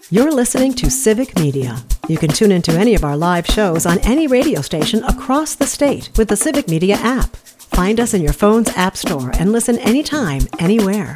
You're listening to Civic Media. You can tune into any of our live shows on any radio station across the state with the Civic Media app. Find us in your phone's app store and listen anytime, anywhere.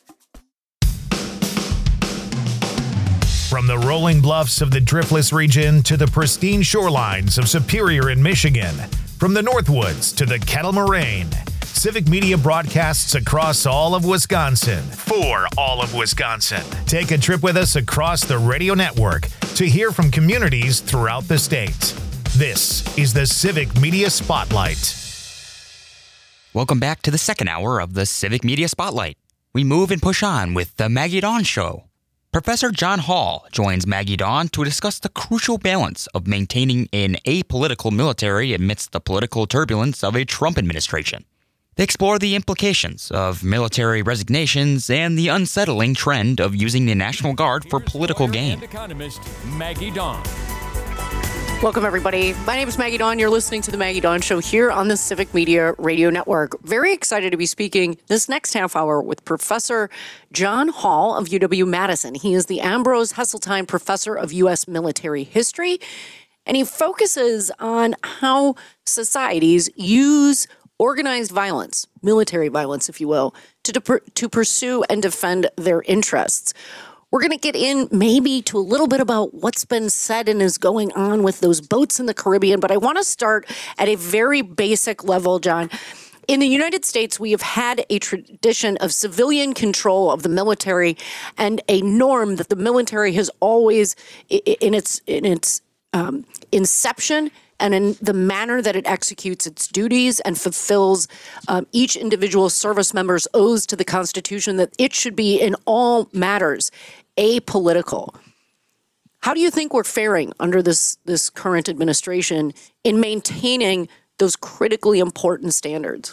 From the rolling bluffs of the Driftless region to the pristine shorelines of Superior in Michigan, from the Northwoods to the Kettle Moraine, Civic Media broadcasts across all of Wisconsin for all of Wisconsin. Take a trip with us across the radio network to hear from communities throughout the state. This is the Civic Media Spotlight. Welcome back to the second hour of the Civic Media Spotlight. We move and push on with the Maggie Dawn Show. Professor John Hall joins Maggie Dawn to discuss the crucial balance of maintaining an apolitical military amidst the political turbulence of a Trump administration. They explore the implications of military resignations and the unsettling trend of using the National Guard for political gain. Economist Maggie Dawn. Welcome, everybody. My name is Maggie Dawn. You're listening to The Maggie Dawn Show here on the Civic Media Radio Network. Very excited to be speaking this next half hour with Professor John Hall of UW-Madison. He is the Ambrose Heseltine Professor of U.S. Military History, and he focuses on how societies use organized violence, military violence, if you will, to pursue and defend their interests. We're going to get in maybe to a little bit about what's been said and is going on with those boats in the Caribbean, but I want to start at a very basic level, John. In the United States, we have had a tradition of civilian control of the military and a norm that the military has always, in its inception, and in the manner that it executes its duties and fulfills each individual service member's oaths to the Constitution, that it should be in all matters apolitical. How do you think we're faring under this current administration in maintaining those critically important standards?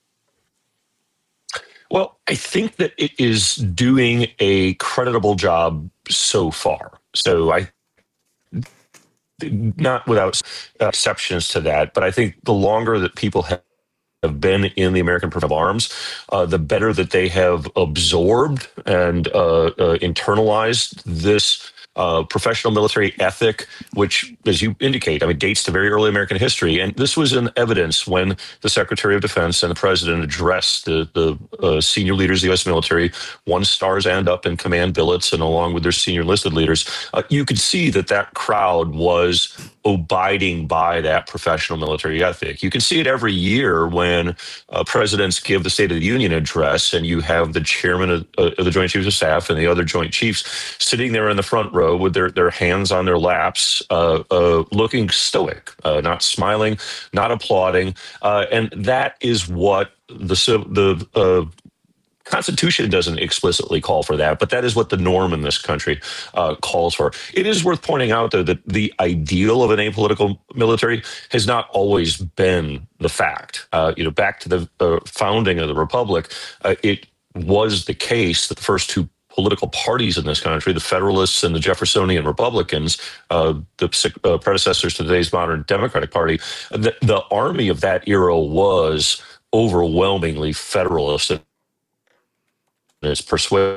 Well, I think that it is doing a creditable job so far. So not without exceptions to that, but I think the longer that people have been in the American profession of arms, the better that they have absorbed and internalized this professional military ethic, which, as you indicate, dates to very early American history. And this was in evidence when the Secretary of Defense and the President addressed the senior leaders of the U.S. military, 1-stars and up in command billets, and along with their senior enlisted leaders. You could see that crowd was abiding by that professional military ethic. You can see it every year when presidents give the State of the Union address, and you have the chairman of the Joint Chiefs of Staff and the other Joint Chiefs sitting there in the front row with their hands on their laps, looking stoic, not smiling, not applauding. And that is what the Constitution doesn't explicitly call for that, but that is what the norm in this country calls for. It is worth pointing out, though, that the ideal of an apolitical military has not always been the fact. Back to the founding of the Republic, it was the case that the first two political parties in this country, the Federalists and the Jeffersonian Republicans, the predecessors to today's modern Democratic Party, the army of that era was overwhelmingly Federalist in its persuasion.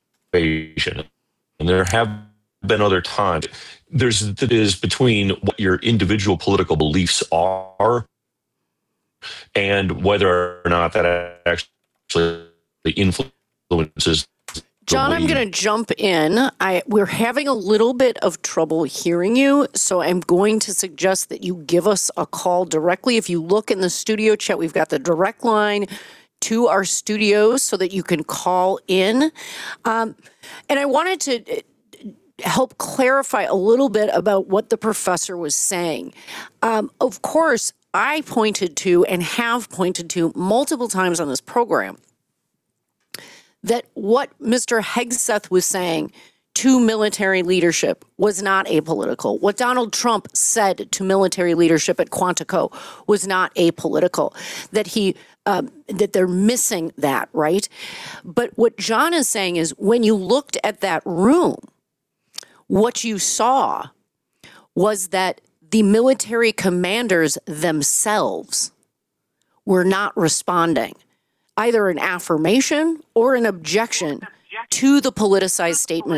And there have been other times. That is between what your individual political beliefs are and whether or not that actually influences. John, I'm going to jump in. We're having a little bit of trouble hearing you, so I'm going to suggest that you give us a call directly. If you look in the studio chat, we've got the direct line to our studios so that you can call in. And I wanted to help clarify a little bit about what the professor was saying. Of course, I pointed to and have pointed to multiple times on this program that what Mr. Hegseth was saying to military leadership was not apolitical. What Donald Trump said to military leadership at Quantico was not apolitical. That they're missing that, right? But what John is saying is when you looked at that room, what you saw was that the military commanders themselves were not responding, either an affirmation or an objection to the politicized statements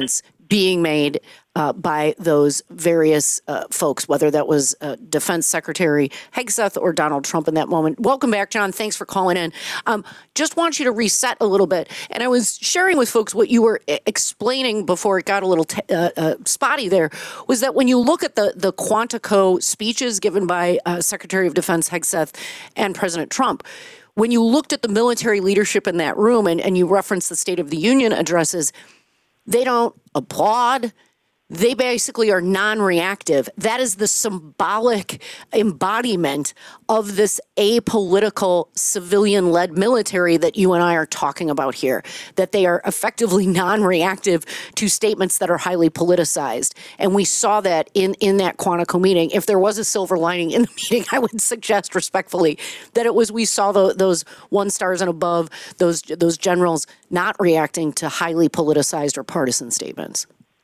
being made by those various folks, whether that was Defense Secretary Hegseth or Donald Trump in that moment. Welcome back, John. Thanks for calling in. Just want you to reset a little bit. And I was sharing with folks what you were explaining before it got a little spotty there, was that when you look at the Quantico speeches given by Secretary of Defense Hegseth and President Trump, when you looked at the military leadership in that room and you referenced the State of the Union addresses, they don't applaud. They basically are non-reactive. That is the symbolic embodiment of this apolitical civilian-led military that you and I are talking about here, that they are effectively non-reactive to statements that are highly politicized. And we saw that in that Quantico meeting. If there was a silver lining in the meeting, I would suggest respectfully that it was we saw those 1 stars and above, those generals not reacting to highly politicized or partisan statements.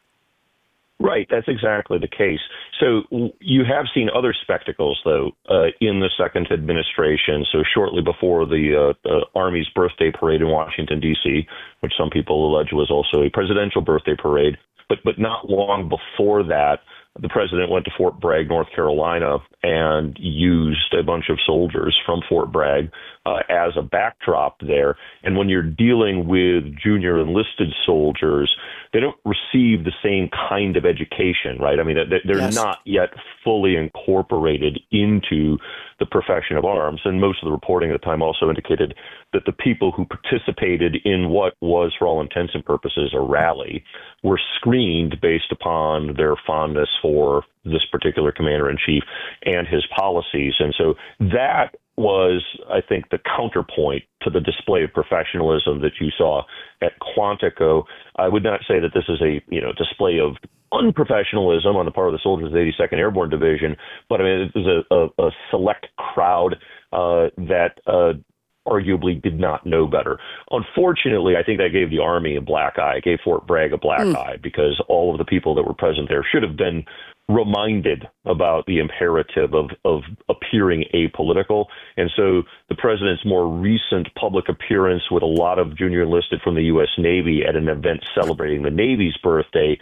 Right, that's exactly the case. So you have seen other spectacles, though, in the second administration. So shortly before the Army's birthday parade in Washington, D.C., which some people allege was also a presidential birthday parade, but not long before that, the president went to Fort Bragg, North Carolina, and used a bunch of soldiers from Fort Bragg as a backdrop there. And when you're dealing with junior enlisted soldiers, they don't receive the same kind of education, right? I mean, they're Yes. not yet fully incorporated into the profession of arms. And most of the reporting at the time also indicated that the people who participated in what was, for all intents and purposes, a rally were screened based upon their fondness for this particular commander-in-chief and his policies. And so that was, I think, the counterpoint to the display of professionalism that you saw at Quantico. I would not say that this is a display of unprofessionalism on the part of the soldiers of the 82nd Airborne Division, but I mean, it was a select crowd that arguably did not know better. Unfortunately, I think that gave the Army a black eye, gave Fort Bragg a black eye, because all of the people that were present there should have been reminded about the imperative of appearing apolitical. And so the president's more recent public appearance with a lot of junior enlisted from the U.S. Navy at an event celebrating the Navy's birthday,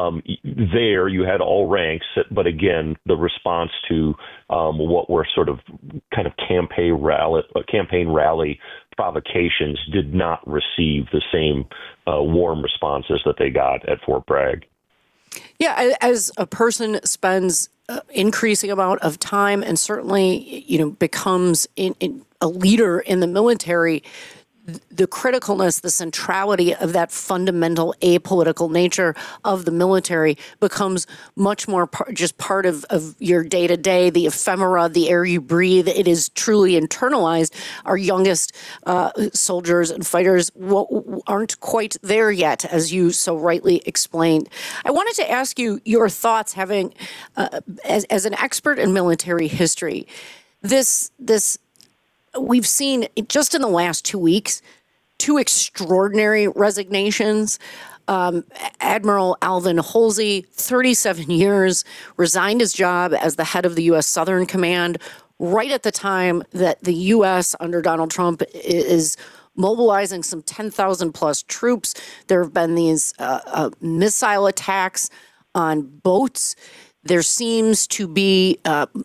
there you had all ranks, but again, the response to what were sort of kind of campaign rally provocations did not receive the same warm responses that they got at Fort Bragg. Yeah, as a person spends increasing amount of time and certainly, becomes a leader in the military, the criticalness, the centrality of that fundamental apolitical nature of the military becomes much more just part of your day-to-day, the ephemera, the air you breathe. It is truly internalized. Our youngest soldiers and fighters aren't quite there yet, as you so rightly explained. I wanted to ask you your thoughts, having as an expert in military history, this we've seen just in the last 2 weeks, 2 extraordinary resignations. Admiral Alvin Holsey, 37 years, resigned his job as the head of the U.S. Southern Command right at the time that the U.S. under Donald Trump is mobilizing some 10,000 plus troops. There have been these missile attacks on boats. There seems to be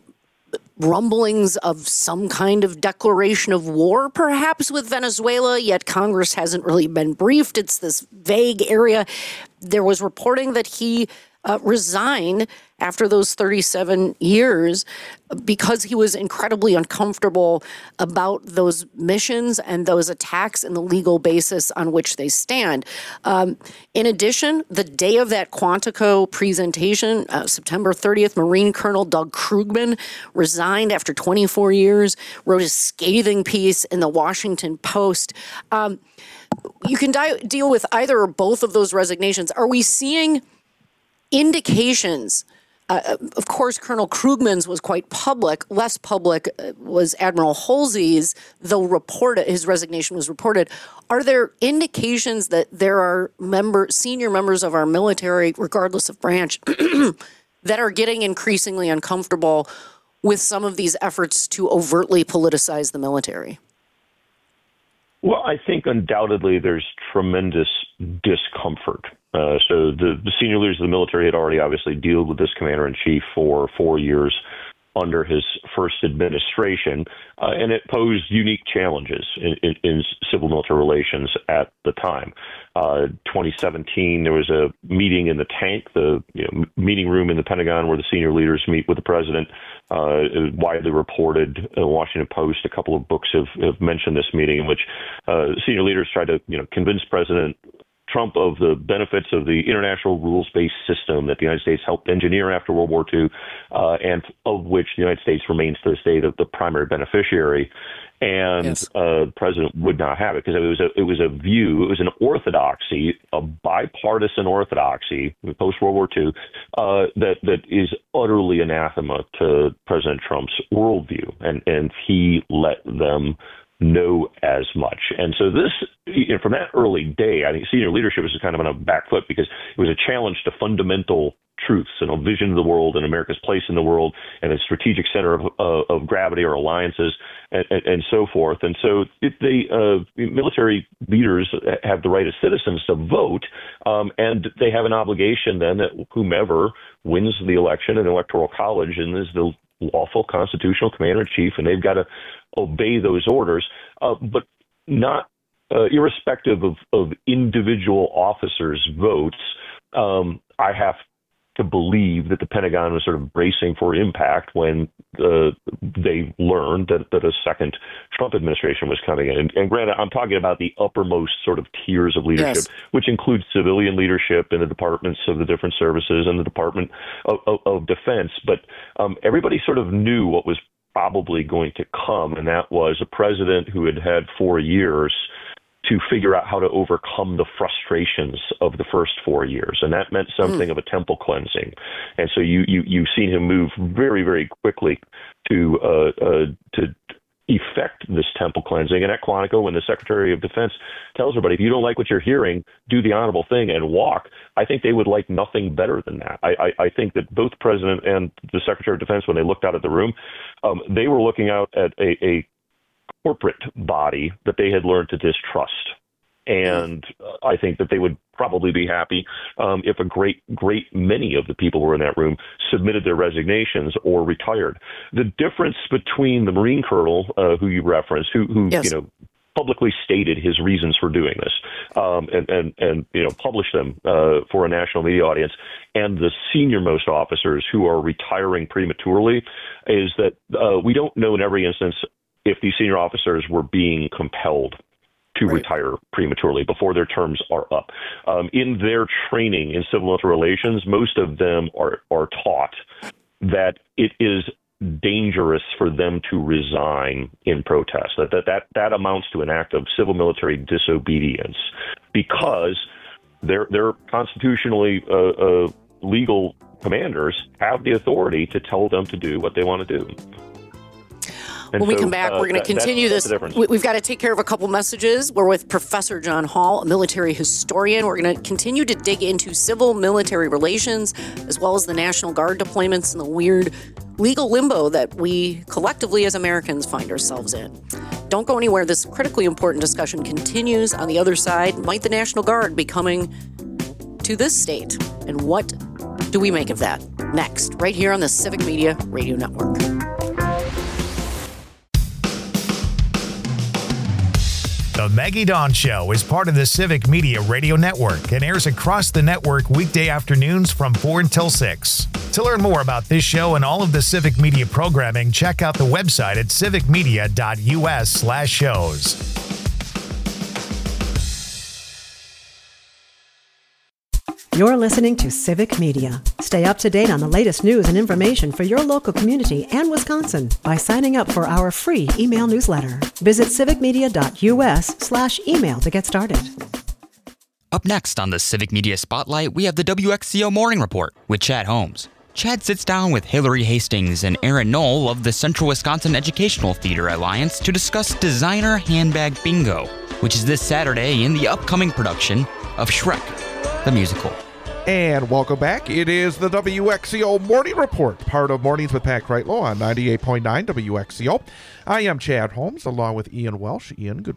rumblings of some kind of declaration of war, perhaps with Venezuela, yet Congress hasn't really been briefed. It's this vague area. There was reporting that he resigned after those 37 years because he was incredibly uncomfortable about those missions and those attacks and the legal basis on which they stand. In addition, the day of that Quantico presentation, September 30th, Marine Colonel Doug Krugman resigned after 24 years, wrote a scathing piece in the Washington Post. You can deal with either or both of those resignations. Are we seeing indications? Of course, Colonel Krugman's was quite public. Less public was Admiral Holsey's, though his resignation was reported. Are there indications that there are senior members of our military, regardless of branch, that are getting increasingly uncomfortable with some of these efforts to overtly politicize the military? Well, I think undoubtedly there's tremendous discomfort So the senior leaders of the military had already obviously dealt with this commander-in-chief for 4 years under his first administration, and it posed unique challenges in civil-military relations at the time. 2017, there was a meeting in the tank, the meeting room in the Pentagon where the senior leaders meet with the president. Widely reported, Washington Post, a couple of books have mentioned this meeting in which senior leaders tried to convince President Trump of the benefits of the international rules-based system that the United States helped engineer after World War II, and of which the United States remains to this day the primary beneficiary. And yes. The president would not have it because it was an orthodoxy, a bipartisan orthodoxy post-World War II that is utterly anathema to President Trump's worldview, and he let them know as much. And so this, from that early day, I think senior leadership was kind of on a back foot because it was a challenge to fundamental truths and a vision of the world and America's place in the world and a strategic center of gravity or alliances and so forth. And so the military leaders have the right as citizens to vote, and they have an obligation then that whomever wins the election in the Electoral College and is the lawful constitutional commander-in-chief, and they've got to obey those orders, but not irrespective of individual officers' votes. I have to believe that the Pentagon was sort of bracing for impact when they learned that a second Trump administration was coming in. And granted, I'm talking about the uppermost sort of tiers of leadership, yes, which includes civilian leadership in the departments of the different services and the Department of Defense. But everybody sort of knew what was probably going to come, and that was a president who had had 4 years to figure out how to overcome the frustrations of the first 4 years. And that meant something of a temple cleansing. And so you've seen him move very, very quickly to effect this temple cleansing. And at Quantico, when the Secretary of Defense tells everybody, if you don't like what you're hearing, do the honorable thing and walk, I think they would like nothing better than that. I think that both President and the Secretary of Defense, when they looked out at the room, they were looking out at a corporate body that they had learned to distrust. And I think that they would probably be happy if a great many of the people who were in that room submitted their resignations or retired. The difference between the Marine Colonel who you referenced, who yes, publicly stated his reasons for doing this, and published them for a national media audience, and the senior-most officers who are retiring prematurely, is that we don't know in every instance if these senior officers were being compelled to retire prematurely before their terms are up. In their training in civil military relations, most of them are taught that it is dangerous for them to resign in protest, that amounts to an act of civil military disobedience, because their constitutionally legal commanders have the authority to tell them to do what they want to do. And when we come back, we're going to continue this. We've got to take care of a couple messages. We're with Professor John Hall, a military historian. We're going to continue to dig into civil military relations, as well as the National Guard deployments and the weird legal limbo that we collectively as Americans find ourselves in. Don't go anywhere. This critically important discussion continues. On the other side, might the National Guard be coming to this state? And what do we make of that? Next, right here on the Civic Media Radio Network. The Maggie Dawn Show is part of the Civic Media Radio Network and airs across the network weekday afternoons from 4 until 6. To learn more about this show and all of the Civic Media programming, check out the website at civicmedia.us/shows. You're listening to Civic Media. Stay up to date on the latest news and information for your local community and Wisconsin by signing up for our free email newsletter. Visit civicmedia.us/email to get started. Up next on the Civic Media Spotlight, we have the WXCO Morning Report with Chad Holmes. Chad sits down with Hillary Hastings and Aaron Knoll of the Central Wisconsin Educational Theater Alliance to discuss Designer Handbag Bingo, which is this Saturday in the upcoming production of Shrek, the musical. And welcome back. It is the WXCO Morning Report, part of Mornings with Pat Kreitlow on 98.9 WXCO. I am Chad Holmes, along with Ian Welsh. Ian, good morning.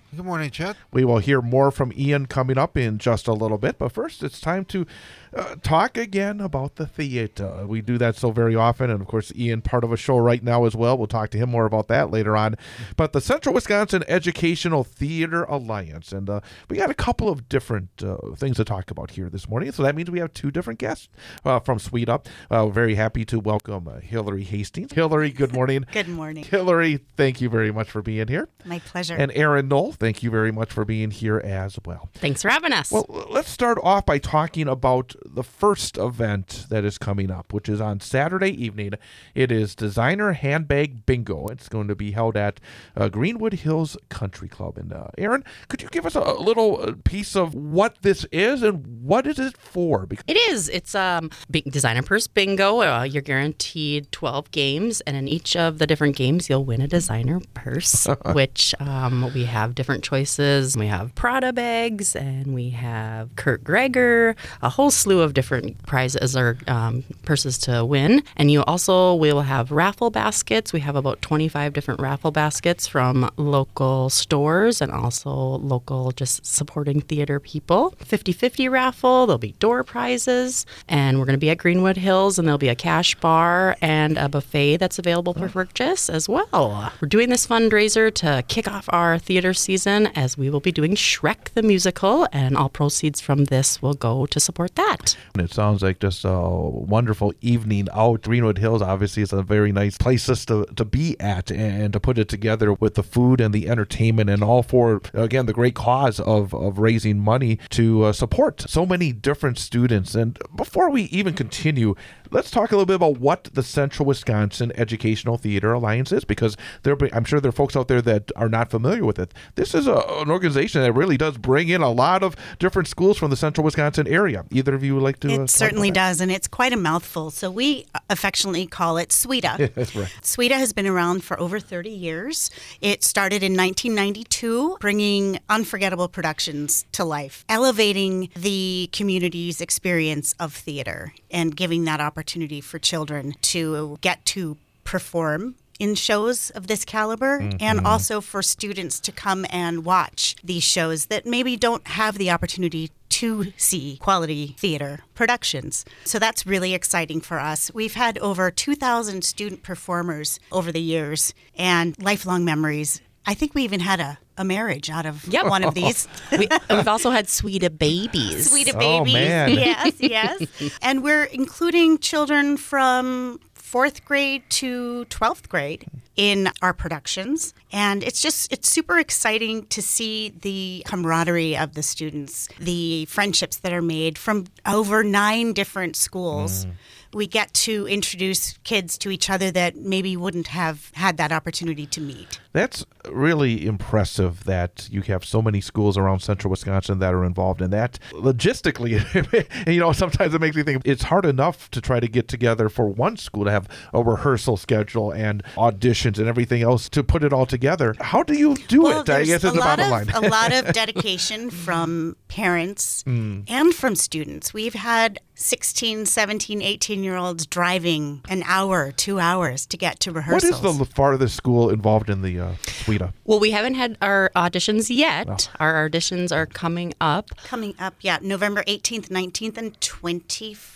Good morning, Chet. We will hear more from Ian coming up in just a little bit, but first it's time to talk again about the theater. We do that so very often, and of course Ian, part of a show right now as well. We'll talk to him more about that later on. But the Central Wisconsin Educational Theater Alliance, and we got a couple of different things to talk about here this morning, so that means we have two different guests from SWETA. We're very happy to welcome Hillary Hastings. Hillary, good morning. Good morning. Hillary, thank you very much for being here. My pleasure. And Aaron Knoll, thank you very much for being here as well. Thanks for having us. Well, let's start off by talking about the first event that is coming up, which is on Saturday evening. It is Designer Handbag Bingo. It's going to be held at Greenwood Hills Country Club. And Aaron, could you give us a little piece of what this is and what is it for? It is. It's Designer Purse Bingo. You're guaranteed 12 games, and in each of the different games, you'll win a designer purse, which we have different choices. We have Prada bags, and we have Kurt Gregor, a whole slew of different prizes or purses to win. And you also will have raffle baskets. We have about 25 different raffle baskets from local stores and also local just supporting theater people. 50-50 raffle. There'll be door prizes, and we're going to be at Greenwood Hills, and there'll be a cash bar and a buffet that's available for purchase as well. We're doing this fundraiser to kick off our theater season, as we will be doing Shrek the Musical, and all proceeds from this will go to support that. It sounds like just a wonderful evening out. Greenwood Hills obviously is a very nice place to be at and to put it together with the food and the entertainment and all for, again, the great cause of raising money to support so many different students. And before we even continue, let's talk a little bit about what the Central Wisconsin Educational Theater Alliance is, because I'm sure there are folks out there that are not familiar with it. This is an organization that really does bring in a lot of different schools from the Central Wisconsin area. Either of you would like to? It certainly does, and it's quite a mouthful. So we affectionately call it SWETA. That's right. SWETA has been around for over 30 years. It started in 1992, bringing unforgettable productions to life, elevating the community's experience of theater and giving that opportunity for children to get to perform in shows of this caliber, and also for students to come and watch these shows that maybe don't have the opportunity to see quality theater productions. So that's really exciting for us. We've had over 2,000 student performers over the years and lifelong memories. I think we even had a marriage out of one of these. We've also had SWETA babies. SWETA babies. Oh, man. Yes. And we're including children from 4th grade to 12th grade in our productions. And it's super exciting to see the camaraderie of the students, the friendships that are made from over 9 different schools. We get to introduce kids to each other that maybe wouldn't have had that opportunity to meet. That's really impressive that you have so many schools around Central Wisconsin that are involved in that. Logistically, sometimes it makes me think it's hard enough to try to get together for one school to have a rehearsal schedule and auditions and everything else to put it all together. How do you do it? I guess is the bottom line. A lot of dedication from parents and from students. We've had 16, 17, 18-year-olds driving an hour, 2 hours to get to rehearsals. What is the farthest school involved in the SWETA? Well, we haven't had our auditions yet. Oh. Our auditions are coming up. November 18th, 19th, and 24th.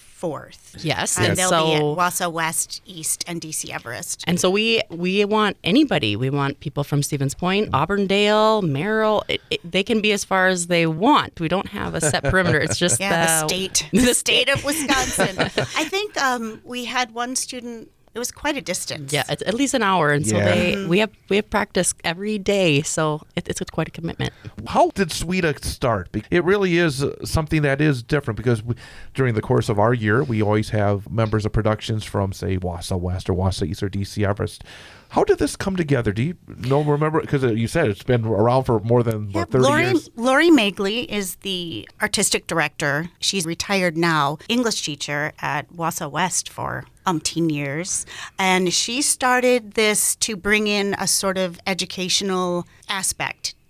Yes. And they'll be at Wausau West, East, and DC Everest. And so we want anybody. We want people from Stevens Point, Auburndale, Merrill. They can be as far as they want. We don't have a set perimeter. It's just the state of Wisconsin. I think we had one student. It was quite a distance. Yeah, it's at least an hour, and so we have practice every day, so it's quite a commitment. How did SWETA start? It really is something that is different because during the course of our year, we always have members of productions from, say, Wausau West or Wausau East or DC Everest. How did this come together? Do you remember? Because you said it's been around for more than 30 years. Lori Magley is the artistic director. She's retired now, English teacher at Wausau West for umpteen years. And she started this to bring in a sort of educational aspect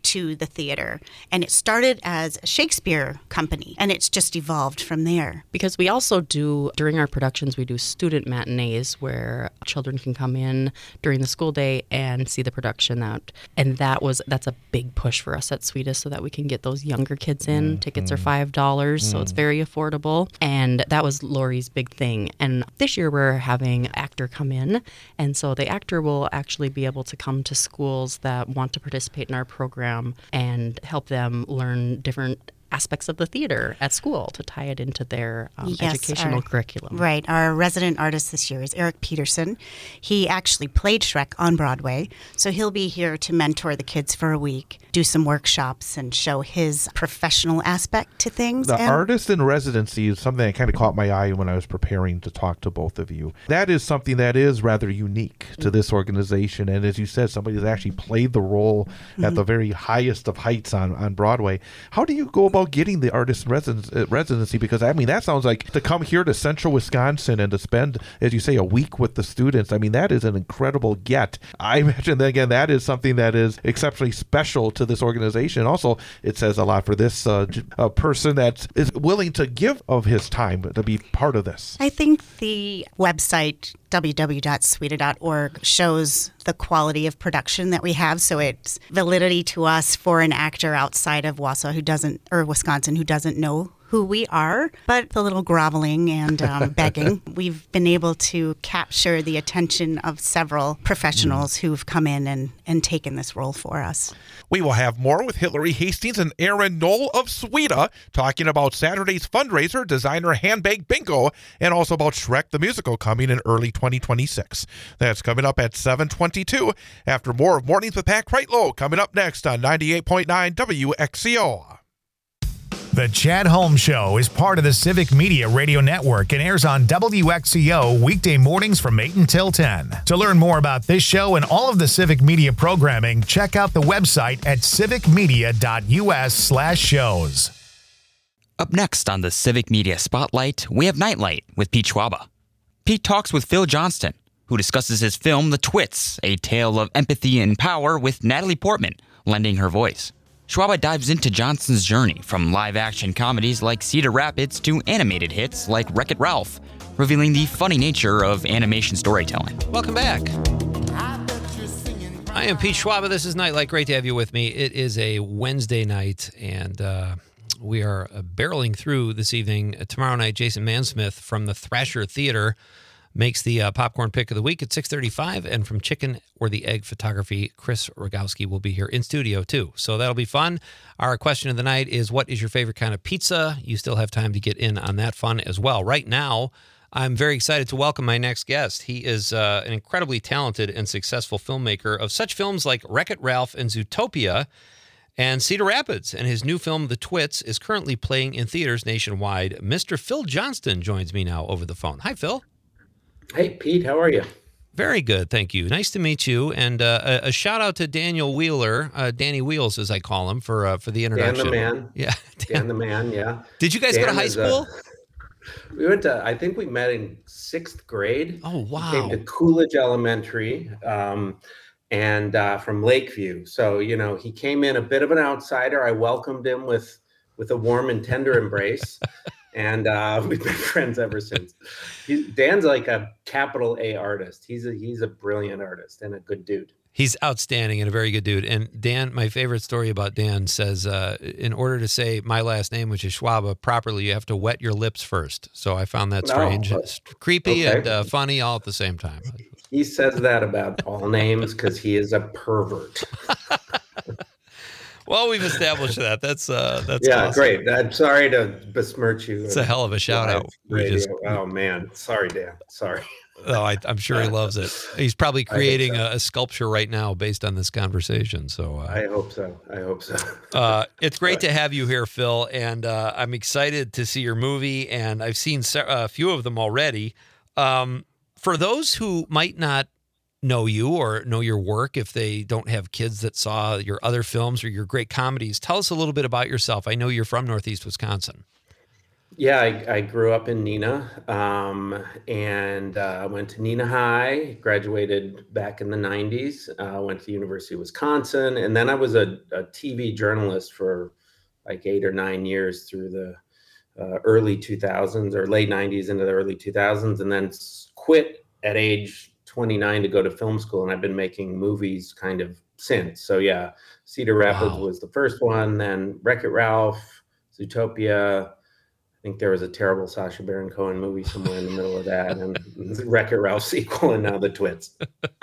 to the theater. And it started as a Shakespeare company, and it's just evolved from there. Because we also do, during our productions, we do student matinees where children can come in during the school day and see the production out. And that's a big push for us at Swedish so that we can get those younger kids in. Tickets are $5, so it's very affordable. And that was Lori's big thing. And this year we're having an actor come in. And so the actor will actually be able to come to schools that want to participate in our program and help them learn different aspects of the theater at school to tie it into their educational curriculum. Right. Our resident artist this year is Eric Peterson. He actually played Shrek on Broadway, so he'll be here to mentor the kids for a week, do some workshops, and show his professional aspect to things. The artist in residency is something that kind of caught my eye when I was preparing to talk to both of you. That is something that is rather unique to this organization, and as you said, somebody has actually played the role at the very highest of heights on Broadway. How do you go about getting the artist residency? Because I mean, that sounds like to come here to central Wisconsin and to spend, as you say, a week with the students. I mean, that is an incredible get. I imagine that, again, that is something that is exceptionally special to this organization. Also, it says a lot for this a person that is willing to give of his time to be part of this. I think the website www.sweda.org shows the quality of production that we have. So it's validity to us for an actor outside of Wisconsin who doesn't know who we are, but the little groveling and begging, we've been able to capture the attention of several professionals who've come in and taken this role for us. We will have more with Hillary Hastings and Aaron Knoll of Sweda talking about Saturday's fundraiser, Designer Handbag Bingo, and also about Shrek the Musical coming in early 2026. That's coming up at 7:22 after more of Mornings with Pat Kreitlow coming up next on 98.9 WXCO. The Chad Holmes Show is part of the Civic Media Radio Network and airs on WXCO weekday mornings from 8 until 10. To learn more about this show and all of the Civic Media programming, check out the website at civicmedia.us/shows. Up next on the Civic Media Spotlight, we have Nightlight with Pete Schwaba. Pete talks with Phil Johnston, who discusses his film The Twits, a tale of empathy and power with Natalie Portman lending her voice. Schwaba dives into Johnston's journey from live-action comedies like Cedar Rapids to animated hits like Wreck-It Ralph, revealing the funny nature of animation storytelling. Welcome back. I am Pete Schwaba. This is Nightlight. Great to have you with me. It is a Wednesday night, and we are barreling through this evening. Tomorrow night, Jason Mansmith from the Thrasher Theater makes the popcorn pick of the week at 6:35, and from Chicken or the Egg Photography, Chris Rogowski will be here in studio too. So that'll be fun. Our question of the night is, what is your favorite kind of pizza? You still have time to get in on that fun as well. Right now, I'm very excited to welcome my next guest. He is an incredibly talented and successful filmmaker of such films like Wreck-It Ralph and Zootopia and Cedar Rapids. And his new film, The Twits, is currently playing in theaters nationwide. Mr. Phil Johnston joins me now over the phone. Hi, Phil. Hey, Pete, how are you? Very good, thank you. Nice to meet you. And a shout out to Daniel Wheeler, Danny Wheels, as I call him, for the introduction. Dan the man. Yeah. Dan the man, yeah. Did you guys go to high school? We went to, I think we met in 6th grade. Oh, wow. We came to Coolidge Elementary and from Lakeview. So, you know, he came in a bit of an outsider. I welcomed him with a warm and tender embrace. And we've been friends ever since. Dan's like a capital A artist. He's a brilliant artist and a good dude. He's outstanding and a very good dude. And Dan, my favorite story about Dan says, in order to say my last name, which is Schwaba, properly, you have to wet your lips first. So I found that strange, creepy, and funny all at the same time. He says that about all names because he is a pervert. Well, we've established that. That's yeah, awesome. Great. I'm sorry to besmirch you. It's a hell of a shout out. Oh man, sorry, Dan. Sorry. Oh, I'm sure he loves it. He's probably creating a sculpture right now based on this conversation. So I hope so. It's great to have you here, Phil, and I'm excited to see your movie. And I've seen a few of them already. For those who might not know you or know your work, if they don't have kids that saw your other films or your great comedies, tell us a little bit about yourself. I know you're from Northeast Wisconsin. Yeah, I grew up in Neenah, and went to Neenah High, graduated back in the 90s, went to the University of Wisconsin, and then I was a TV journalist for like 8 or 9 years through the early 2000s or late 90s into the early 2000s, and then quit at age 29 to go to film school. And I've been making movies kind of since. So yeah, Cedar Rapids was the first one, then Wreck-It Ralph, Zootopia. I think there was a terrible Sacha Baron Cohen movie somewhere in the middle of that, and the Wreck-It Ralph sequel, and now the Twits.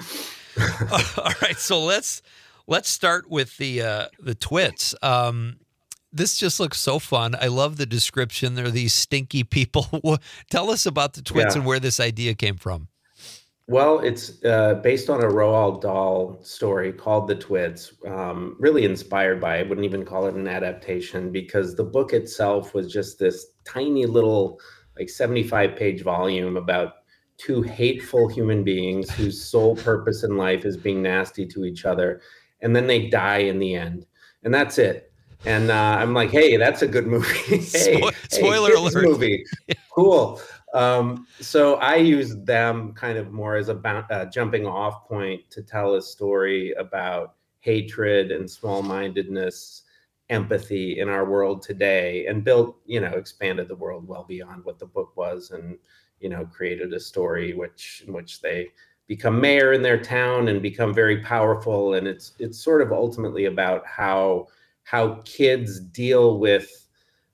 All right, so let's start with the Twits. This just looks so fun. I love the description. They're these stinky people. Tell us about the Twits and where this idea came from. Well, it's based on a Roald Dahl story called The Twits, really inspired by, I wouldn't even call it an adaptation, because the book itself was just this tiny little, like 75-page volume about two hateful human beings whose sole purpose in life is being nasty to each other. And then they die in the end. And that's it. And I'm like, hey, that's a good movie. Spoiler alert. Movie. Cool. So I use them kind of more as a jumping off point to tell a story about hatred and small-mindedness, empathy in our world today, and expanded the world well beyond what the book was, and, created a story in which they become mayor in their town and become very powerful. And it's sort of ultimately about how kids deal with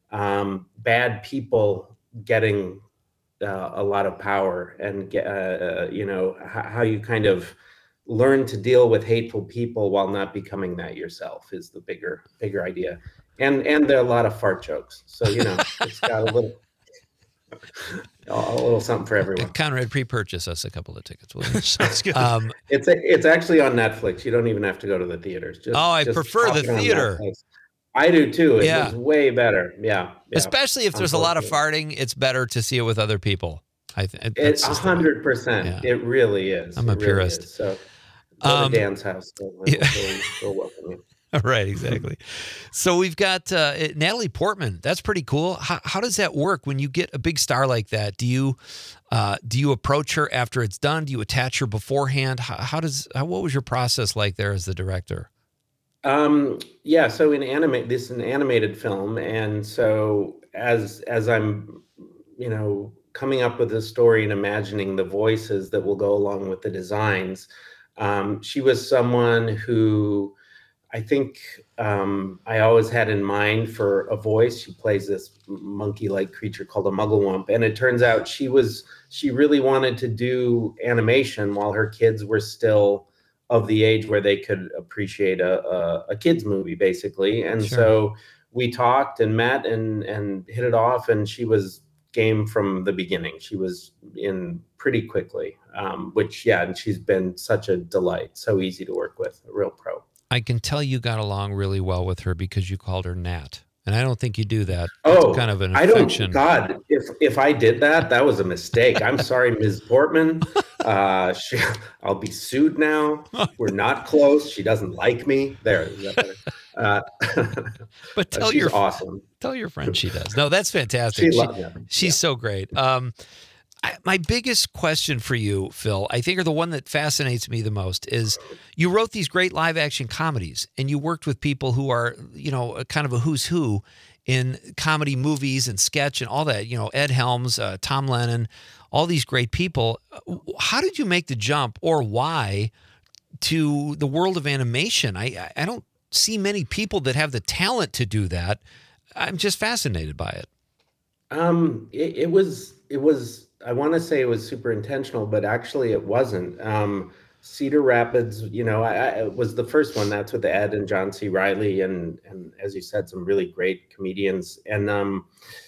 bad people getting a lot of power, and how you kind of learn to deal with hateful people while not becoming that yourself is the bigger idea. And there are a lot of fart jokes, so it's got a little something for everyone. Conrad, pre-purchase us a couple of tickets. Sounds good. It's actually on Netflix. You don't even have to go to the theaters. I prefer the theater. I do too. It's way better. Yeah. Especially if there's a lot of farting, it's better to see it with other people. It's 100%. It really is. I'm a purist. So go to Dan's house. We'll welcome you. Right, exactly. So we've got Natalie Portman. That's pretty cool. How does that work when you get a big star like that? Do you approach her after it's done? Do you attach her beforehand? What was your process like there as the director? So this is an animated film, and so as I'm coming up with a story and imagining the voices that will go along with the designs, she was someone who I think I always had in mind for a voice. She plays this monkey-like creature called a Mugglewump, and it turns out she really wanted to do animation while her kids were still of the age where they could appreciate a kid's movie, basically. And so we talked and met and hit it off, and she was game from the beginning. She was in pretty quickly, and she's been such a delight, so easy to work with, a real pro. I can tell you got along really well with her because you called her Nat. And I don't think you do that. Oh, it's kind of an affection. God, if I did that was a mistake. I'm sorry, Ms. Portman. I'll be sued now. We're not close. She doesn't like me. There. But she's awesome. Tell your friend she does. No, that's fantastic. She's so great. My biggest question for you, Phil, I think, or the one that fascinates me the most, is you wrote these great live action comedies, and you worked with people who are, kind of a who's who in comedy movies and sketch and all that. Ed Helms, Tom Lennon, all these great people. How did you make the jump, or why, to the world of animation? I don't see many people that have the talent to do that. I'm just fascinated by it. It was. I want to say it was super intentional, but actually it wasn't. Cedar Rapids, I was the first one. That's with Ed and John C. Reilly, and as you said, some really great comedians. And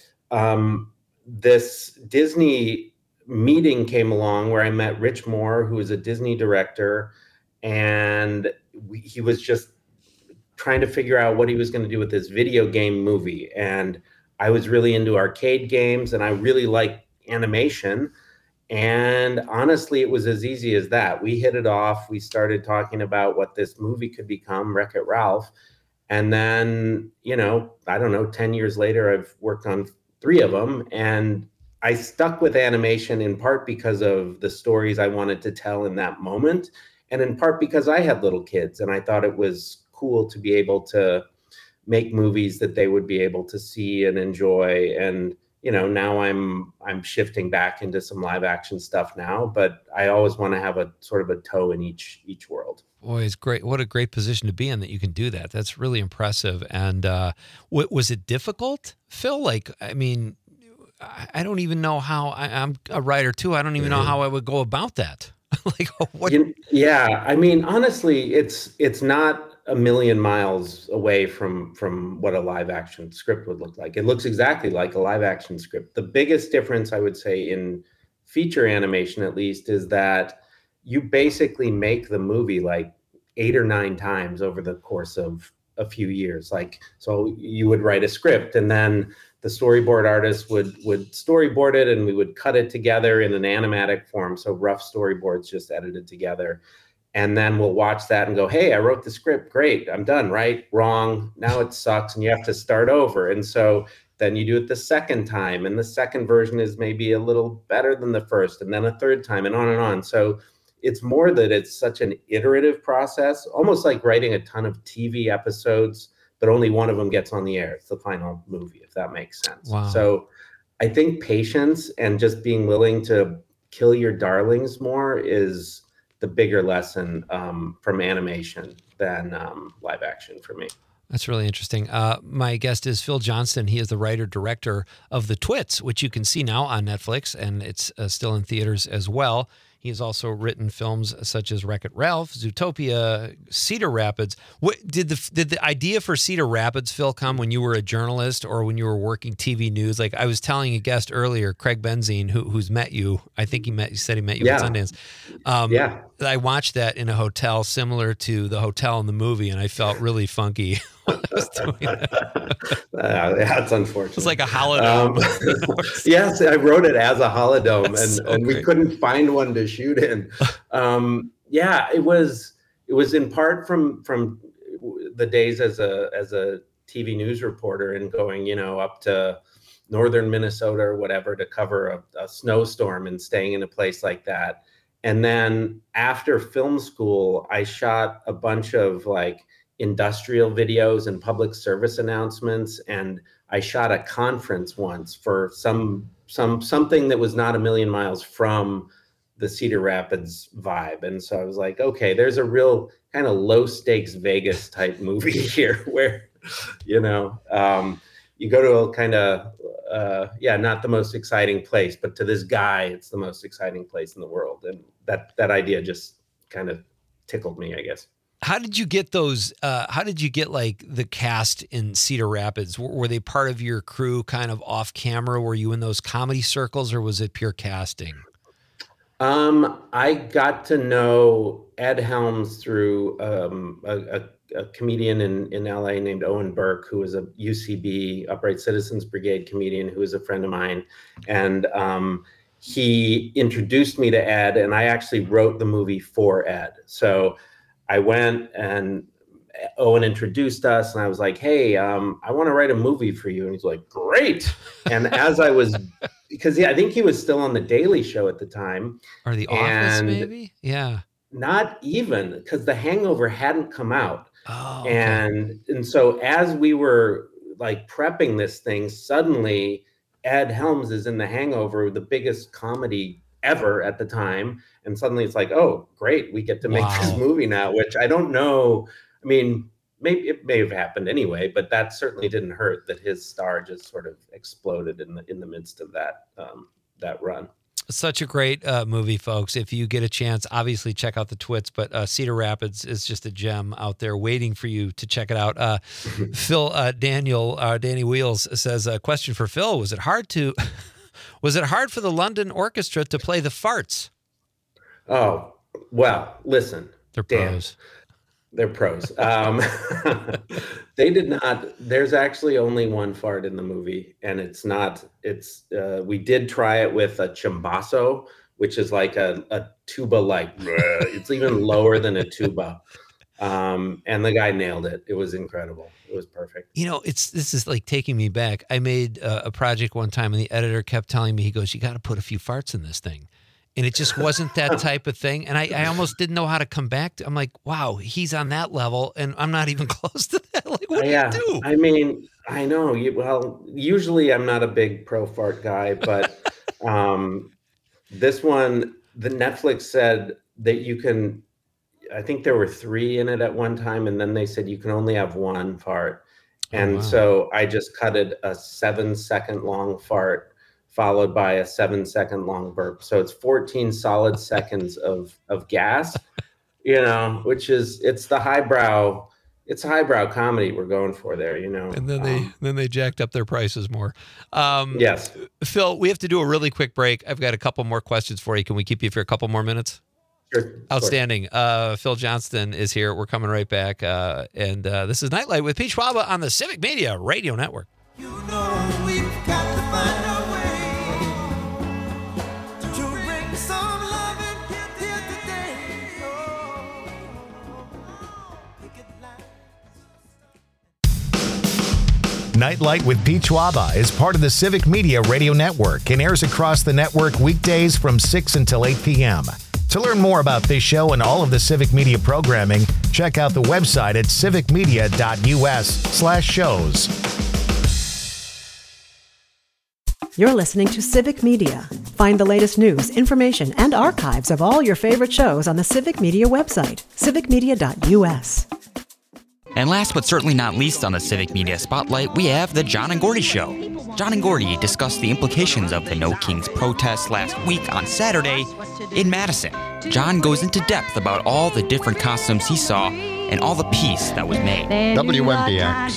this Disney meeting came along where I met Rich Moore, who is a Disney director, and he was just trying to figure out what he was going to do with this video game movie. And I was really into arcade games, and I really liked animation. And honestly, it was as easy as that. We hit it off. We started talking about what this movie could become, Wreck-It Ralph. And then, 10 years later, I've worked on 3 of them. And I stuck with animation in part because of the stories I wanted to tell in that moment, and in part because I had little kids and I thought it was cool to be able to make movies that they would be able to see and enjoy. And now I'm shifting back into some live action stuff now, but I always want to have a sort of a toe in each world. Boy, it's great. What a great position to be in that you can do that. That's really impressive. And was it difficult, Phil? Like, I mean, I don't even know how. I'm a writer too. I don't even know how I would go about that. Like, what? Yeah, I mean, honestly, it's not a million miles away from what a live action script would look like. It looks exactly like a live action script. The biggest difference, I would say, in feature animation, at least, is that you basically make the movie like 8 or 9 times over the course of a few years. Like, so you would write a script and then the storyboard artist would storyboard it and we would cut it together in an animatic form. So rough storyboards just edited together. And then we'll watch that and go, hey, I wrote the script. Great. I'm done. Right? Wrong. Now it sucks. And you have to start over. And so then you do it the second time. And the second version is maybe a little better than the first. And then a third time and on and on. So it's more that it's such an iterative process, almost like writing a ton of TV episodes, but only one of them gets on the air. It's the final movie, if that makes sense. Wow. So I think patience and just being willing to kill your darlings more is the bigger lesson from animation than live action for me. That's really interesting. My guest is Phil Johnston. He is the writer-director of The Twits, which you can see now on Netflix, and it's still in theaters as well. He has also written films such as Wreck-It Ralph, Zootopia, Cedar Rapids. Did the idea for Cedar Rapids, Phil, come when you were a journalist or when you were working TV news? Like I was telling a guest earlier, Craig Benzine, who's met you. I think he said he met you at Sundance. Yeah. I watched that in a hotel similar to the hotel in the movie, and I felt really funky when I was doing that. That's unfortunate. It's like a holodome. Yes, I wrote it as a holodome, and great. we couldn't find one to shoot in. Yeah, it was in part from the days as a TV news reporter and going, up to northern Minnesota or whatever to cover a snowstorm and staying in a place like that. And then after film school, I shot a bunch of like industrial videos and public service announcements. And I shot a conference once for something that was not a million miles from the Cedar Rapids vibe. And so I was like, okay, there's a real kind of low stakes Vegas type movie here where, you go to a kind of, not the most exciting place, but to this guy, it's the most exciting place in the world. And that idea just kind of tickled me, I guess. How did you get those? How did you get like the cast in Cedar Rapids? Were they part of your crew kind of off camera? Were you in those comedy circles or was it pure casting? I got to know Ed Helms through a comedian in LA named Owen Burke, who was a UCB, Upright Citizens Brigade comedian, who is a friend of mine. And he introduced me to Ed, and I actually wrote the movie for Ed. So I went and Owen introduced us, and I was like, hey, I want to write a movie for you. And he's like, great. And as I was, because I think he was still on The Daily Show at the time. Or The Office, maybe? Yeah. Not even, because The Hangover hadn't come out. Oh, okay. And so as we were like prepping this thing, suddenly Ed Helms is in The Hangover, the biggest comedy ever at the time. And suddenly it's like, oh, great, we get to make this movie now, which I don't know. I mean, maybe it may have happened anyway, but that certainly didn't hurt that his star just sort of exploded in the midst of that run. Such a great movie, folks. If you get a chance, obviously check out The Twits, but Cedar Rapids is just a gem out there waiting for you to check it out. Phil Danny Wheels says, a question for Phil. Was it hard for the London Orchestra to play the farts? Oh, well, listen. They're pros. They're pros. They did not. There's actually only one fart in the movie, and we did try it with a chimbasso, which is like a tuba, like it's even lower than a tuba. And the guy nailed it. It was incredible. It was perfect. This is like taking me back. I made a project one time, and the editor kept telling me, he goes, "You got to put a few farts in this thing." And it just wasn't that type of thing. And I almost didn't know how to come back to. I'm like, wow, he's on that level, and I'm not even close to that. Like, what do you do? I mean, I know. Well, usually I'm not a big pro fart guy, but this one, the Netflix said that you can. I think there were 3 in it at one time, and then they said you can only have 1 fart. And so I just cutted a 7-second long fart followed by a 7-second long burp. So it's 14 solid seconds of gas, which is, it's highbrow comedy we're going for there, And then they jacked up their prices more. Yes. Phil, we have to do a really quick break. I've got a couple more questions for you. Can we keep you for a couple more minutes? Sure. Outstanding. Phil Johnston is here. We're coming right back. And this is Nightlight with Pete Schwaba on the Civic Media Radio Network. We've got to find a way to bring some love here today. Nightlight with Pete Schwaba is part of the Civic Media Radio Network and airs across the network weekdays from 6 until 8 p.m. To learn more about this show and all of the Civic Media programming, check out the website at civicmedia.us/shows. You're listening to Civic Media. Find the latest news, information, and archives of all your favorite shows on the Civic Media website, civicmedia.us. And last but certainly not least on the Civic Media Spotlight, we have The John and Gordy Show. John and Gordy discussed the implications of the No Kings protest last week on Saturday in Madison. John goes into depth about all the different costumes he saw and all the peace that was made. WMBX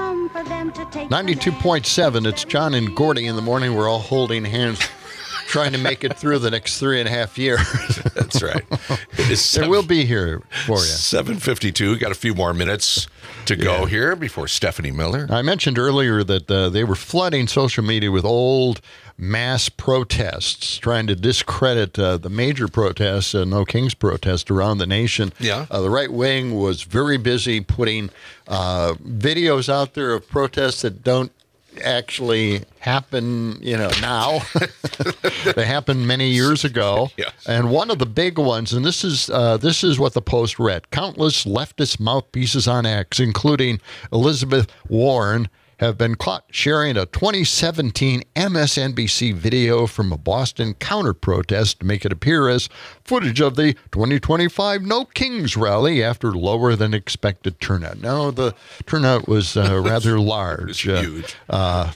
92.7, it's John and Gordy in the morning. We're all holding hands, trying to make it through the next 3.5 years. That's right. And we'll be here for you. 7:52. Got a few more minutes to go here before Stephanie Miller. I mentioned earlier that they were flooding social media with old mass protests, trying to discredit the major protests, No Kings protest around the nation. Yeah. The right wing was very busy putting videos out there of protests that don't actually happen, now. They happened many years ago. Yes. And one of the big ones, and this is what the Post read, countless leftist mouthpieces on X, including Elizabeth Warren, have been caught sharing a 2017 MSNBC video from a Boston counter-protest to make it appear as footage of the 2025 No Kings rally after lower than expected turnout. No, the turnout was rather large. Huge. I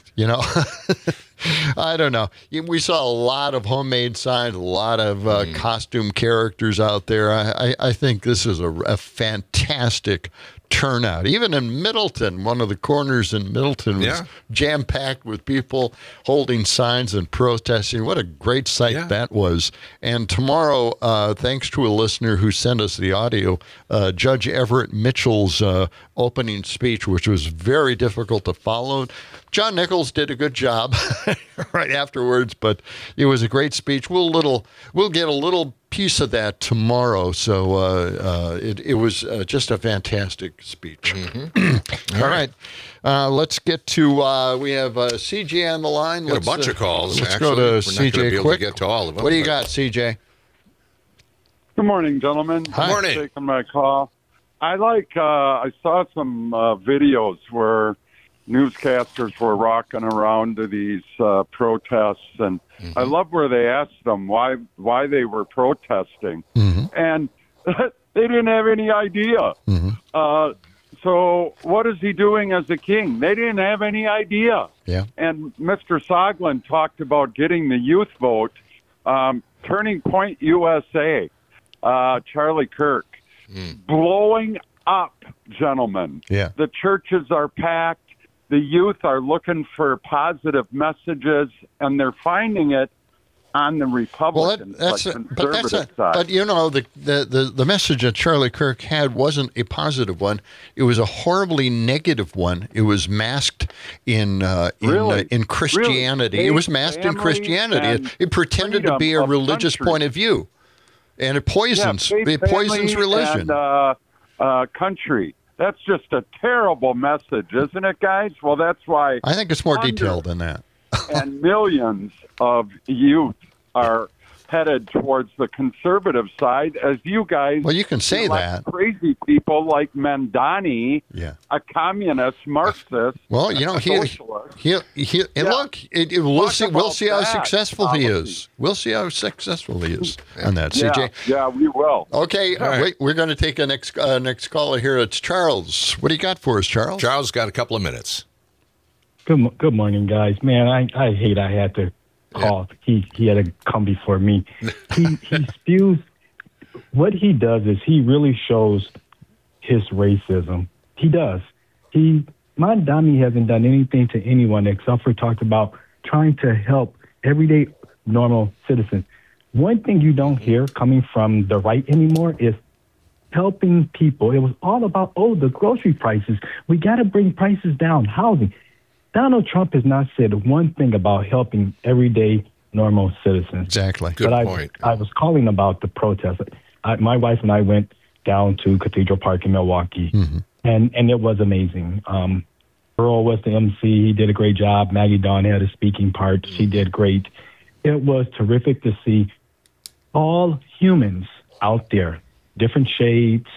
don't know. We saw a lot of homemade signs, a lot of costume characters out there. I think this is a fantastic turnout. Even in Middleton, one of the corners in Middleton was jam-packed with people holding signs and protesting. What a great sight that was. And tomorrow, thanks to a listener who sent us the audio, Judge Everett Mitchell's opening speech, which was very difficult to follow. John Nichols did a good job right afterwards, but it was a great speech. We'll get a little piece of that tomorrow. So it was just a fantastic speech. Mm-hmm. All right. Let's get to, we have CJ on the line. Got a bunch of calls. Let's Actually, go to we're CJ not gonna be able quick. to get to all of them, what do you got, CJ? Good morning, gentlemen. Hi. Morning. Thanks for taking my call. I saw some videos where newscasters were rocking around to these protests, and I love where they asked them why they were protesting, and they didn't have any idea. So what is he doing as a king? They didn't have any idea. Yeah. And Mr. Soglin talked about getting the youth vote. Turning Point USA, Charlie Kirk, blowing up, gentlemen. Yeah. The churches are packed. The youth are looking for positive messages, and they're finding it on the Republican side. But the message that Charlie Kirk had wasn't a positive one. It was a horribly negative one. It was masked in Christianity. Really? It was masked in Christianity. It pretended to be a religious point of view, and it poisons religion. country. That's just a terrible message, isn't it, guys? Well, that's why I think it's more detailed than that. and millions of youth are headed towards the conservative side, as you guys. Well, you can say that. Crazy people like Mandani, a communist, Marxist. Well, you know, look, we'll see how successful he is. We'll see how successful he is on that, CJ. Yeah, we will. Okay, right. We're going to take a next caller here. It's Charles. What do you got for us, Charles? Charles got a couple of minutes. Good morning, guys. Man, I hate I had to call. He had to come before me. He spews. What he does is he really shows his racism. He does. Mandani hasn't done anything to anyone except for talked about trying to help everyday normal citizens. One thing you don't hear coming from the right anymore is helping people. It was all about, the grocery prices. We got to bring prices down. Housing. Donald Trump has not said one thing about helping everyday normal citizens. Exactly. Good point. I was calling about the protest. My wife and I went down to Cathedral Park in Milwaukee, and it was amazing. Earl was the MC. He did a great job. Maggie Dawn had a speaking part. She did great. It was terrific to see all humans out there, different shades,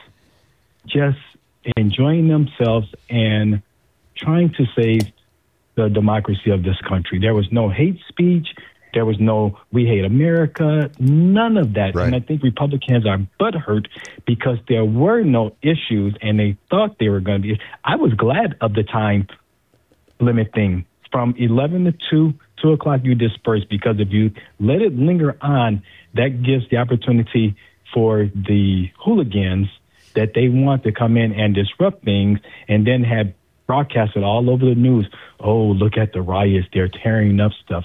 just enjoying themselves and trying to save the democracy of this country. There was no hate speech. There was no we hate America, none of that. Right. And I think Republicans are butthurt because there were no issues and they thought they were going to be. I was glad of the time limit thing. From 11 to 2 o'clock, you disperse, because if you let it linger on, that gives the opportunity for the hooligans that they want to come in and disrupt things and then have broadcasted all over the news. Oh, look at the riots. They're tearing up stuff.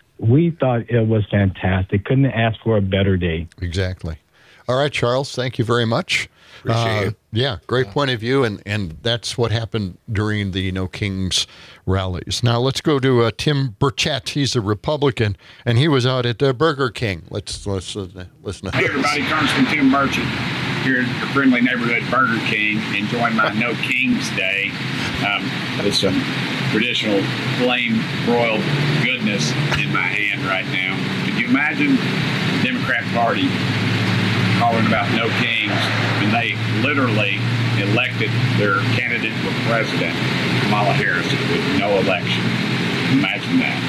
We thought it was fantastic. Couldn't ask for a better day. Exactly. All right, Charles, thank you very much. Appreciate it. Yeah, great point of view, and that's what happened during the No Kings rallies. Now let's go to Tim Burchett. He's a Republican, and he was out at Burger King. Let's listen to this. Hey, everybody, Congressman Tim Burchett here at your friendly neighborhood Burger King, enjoying my No Kings Day with some traditional flame broiled goodness in my hand right now. Could you imagine the Democrat Party calling about no kings when they literally elected their candidate for president, Kamala Harris, with no election? Imagine that.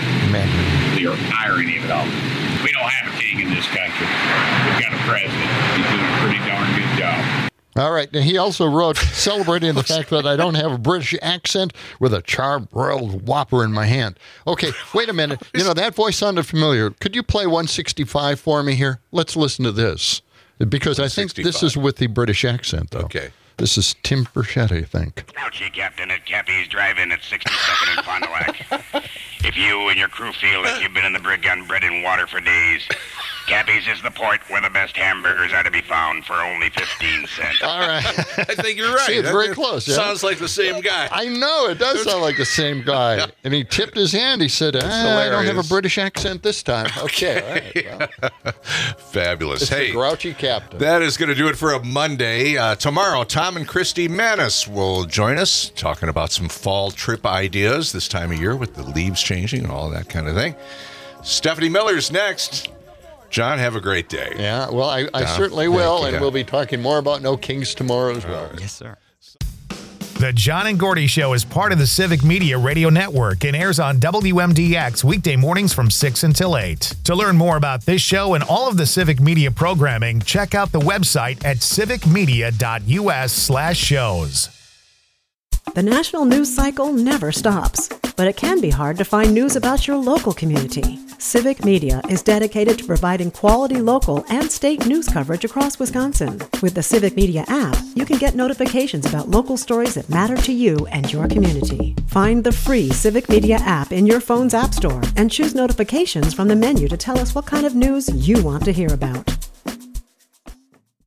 The irony of it all. We don't have a king in this country. We've got a president. He's doing a pretty darn good job. All right. He also wrote, celebrating the fact that I don't have a British accent with a charbroiled Whopper in my hand. Okay, wait a minute. You know, that voice sounded familiar. Could you play 165 for me here? Let's listen to this. Because I think this is with the British accent, though. Okay. This is Tim Burchett, I think. Ouchie, Captain, at Cappy's Drive-In at 62nd and Fond du Lac. If you and your crew feel like you've been in the brig on bread and water for days, Cappy's is the port where the best hamburgers are to be found for only 15 cents. All right. I think you're right. See, it's very close. Yeah? Sounds like the same guy. I know, it does sound like the same guy. And he tipped his hand. He said, I don't have a British accent this time. Okay. All right, well. Fabulous. It's the grouchy captain. That is going to do it for a Monday. Tomorrow, Tom and Christy Manis will join us talking about some fall trip ideas this time of year with the leaves changing and all that kind of thing. Stephanie Miller's next. John, have a great day. Yeah, well, I certainly will, and we'll be talking more about No Kings tomorrow as well. Yes, sir. The John and Gordy Show is part of the Civic Media Radio Network and airs on WMDX weekday mornings from 6 until 8. To learn more about this show and all of the Civic Media programming, check out the website at civicmedia.us/shows. The national news cycle never stops, but it can be hard to find news about your local community. Civic Media is dedicated to providing quality local and state news coverage across Wisconsin. With the Civic Media app, you can get notifications about local stories that matter to you and your community. Find the free Civic Media app in your phone's app store and choose notifications from the menu to tell us what kind of news you want to hear about.